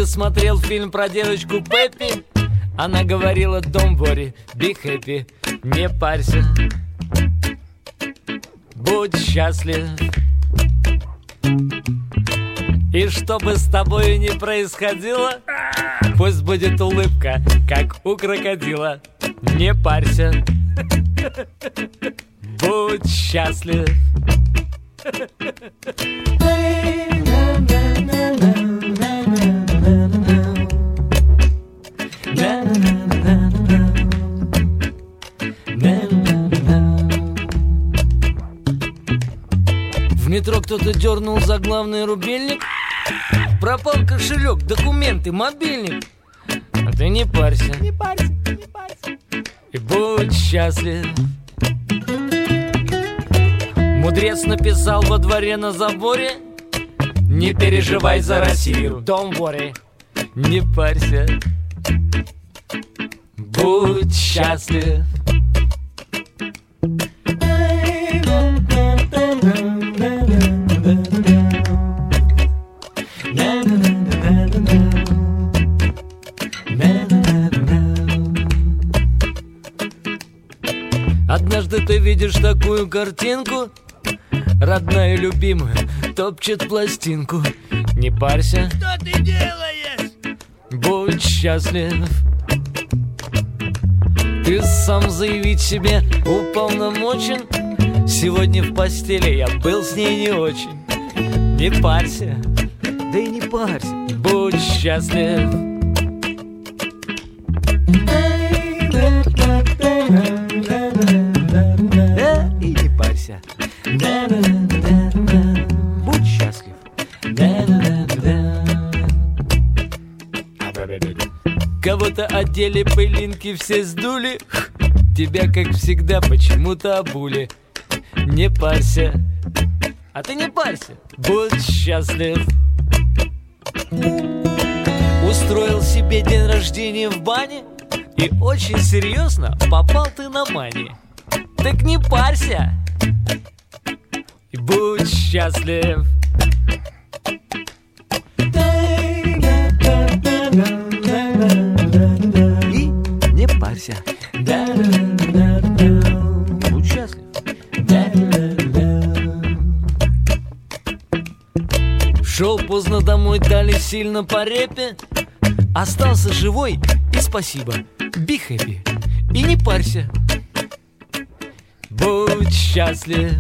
смотрел фильм про девочку Пеппи. Она говорила: don't worry, be happy. Не парься, будь счастлив. И что бы с тобой ни происходило, пусть будет улыбка, как у крокодила. Не парься, будь счастлив. В метро кто-то дернул за главный рубильник. Пропал кошелек, документы, мобильник. А ты не парься, не парься, не парься, и будь счастлив. Мудрец написал во дворе на заборе: не переживай за Россию, don't worry. Не парься, будь счастлив. Однажды ты видишь такую картинку: родная и любимая топчет пластинку. Не парься, что ты делаешь? Будь счастлив. Ты сам заявить себе уполномочен: сегодня в постели я был с ней не очень. Не парься, да и не парься, будь счастлив. И не парься, будь счастлив. Кого-то одели, пылинки все сдули, тебя, как всегда, почему-то обули. Не парься, а ты не парься, будь счастлив. Устроил себе день рождения в бане, и очень серьезно попал ты на мани. Так не парься и будь счастлив. И не парься, будь счастлив. Шел поздно домой, дали сильно по репе. Остался живой, и спасибо, be happy. И не парься, будь счастлив.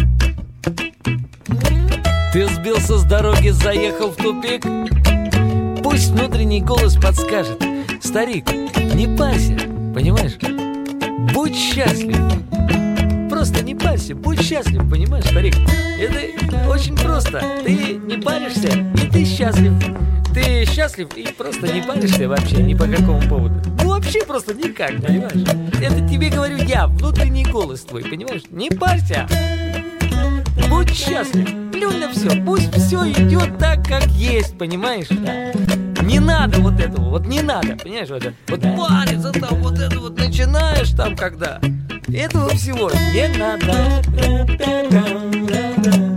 Ты сбился с дороги, заехал в тупик. Пусть внутренний голос подскажет: старик, не парься, понимаешь? Будь счастлив. Просто не парься, будь счастлив, понимаешь, старик? Это очень просто. Ты не паришься, и ты счастлив. Ты счастлив и просто не паришься вообще ни по какому поводу. Ну вообще просто никак, понимаешь? Это тебе говорю я, внутренний голос твой, понимаешь? Не парься, будь счастлив. Плюнь на все, пусть все идет так, как есть, понимаешь? Не надо вот этого, вот не надо, понимаешь? Вот париться там, вот это вот начинаешь там когда. Этого всего не надо.